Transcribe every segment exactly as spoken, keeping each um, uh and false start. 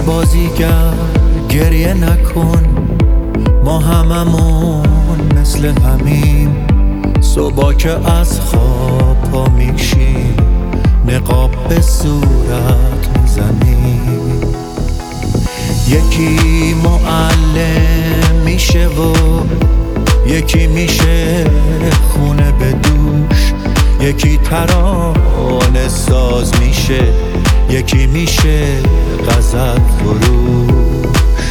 بازیگر گریه نکن، ما هممون مثل همیم. صبح که از خواب پا میشیم نقاب به صورت میزنیم. یکی معلم میشه و یکی میشه خونه به دوش، یکی ترانه ساز میشه، یکی میشه غزل فروش.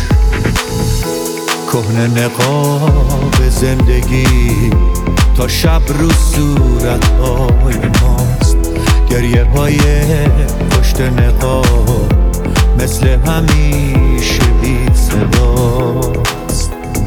کهنه نقاب زندگی تا شب رو صورتهای ماست، گریه های پشت نقاب مثل همیشه بی صداست.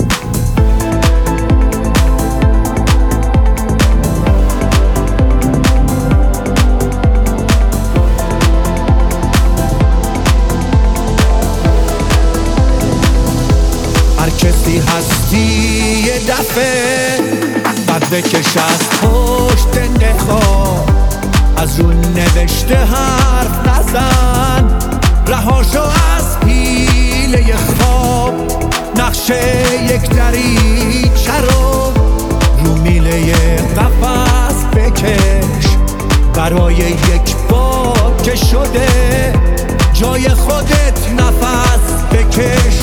هر کسی هستی یه دفعه قد بکش از پشت نقاب، از رو نوشته حرف نزن، رهاشو از پیله خواب. نقشه یک دریچه رو رو میله قفس بکش، برای یک بار که شده جای خودت نفس بکش.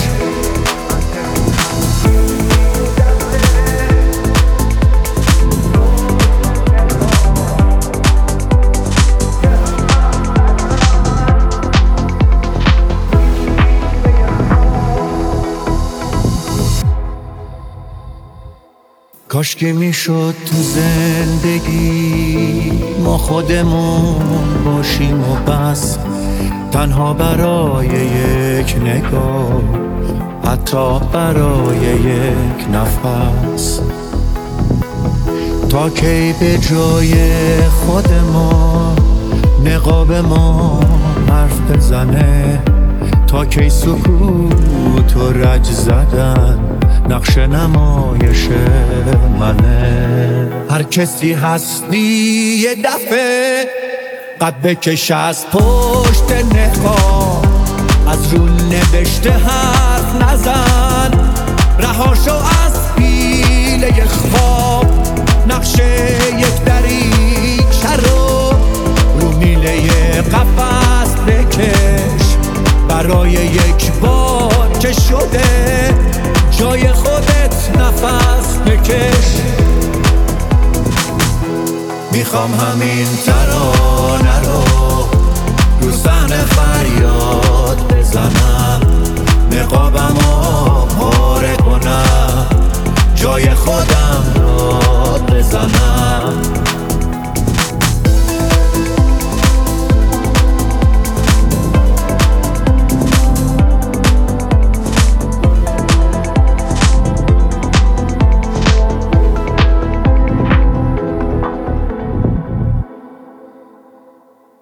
کاش که میشد تو زندگی ما خودمون باشیم و بس، تنها برای یک نگاه، حتی برای یک نفس. تا کی به جای خود ما نقاب ما حرف بزنه، تا کی سکوت و رج زدن نقش نمایش منه. هر کسی هستی یه دفعه قد بکش از پشت نقاب، از رو نوشته حرف نزن، رهاشو از پیله خواب. نقشه یک دریچه رو رو میله قفس بکش، برای یک بار که شده جای خودت نفس بکش. میخوام همین ترانه